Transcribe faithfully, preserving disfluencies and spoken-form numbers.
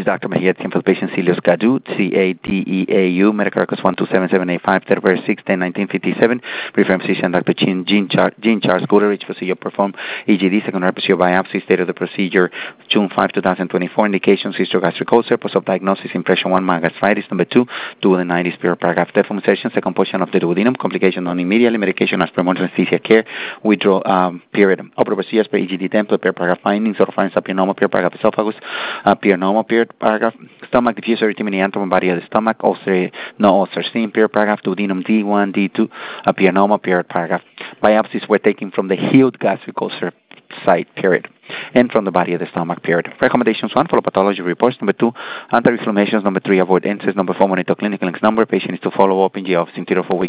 is Doctor Mejia, simple patient Celios Gadu, C A D E A U, medical records one two seven seven eight five, February sixth, nineteen fifty-seven. Referring physician Doctor Jean, Jean, Char, Jean Charles Goodrich, procedure performed E G D, secondary procedure biopsy, state of the procedure June fifth, twenty twenty-four. Indications, hysterogastric ulcer, post of diagnosis, impression one, gastritis. Number two, duodenitis, period paragraph. Deformation, second portion of the duodenum, complication non immediately, medication as per anesthesia care, withdraw, um, period. Upper procedures per E G D template, period paragraph findings, or findings of pionoma, period paragraph esophagus, uh, pionoma, period paragraph, stomach, diffuse erythema, body of the stomach, ulcer, no ulcer seen, period paragraph, duodenum D one, D two, uh, pionoma, period paragraph. Biopsies were taken from the healed gastric ulcer site, period, and from the body of the stomach, period. Recommendations: one, follow pathology reports. Number two, anti-inflammations. Number three, avoid N SAIDs. Number four, monitor clinical links. Number patient is to follow up in the office in three or four weeks.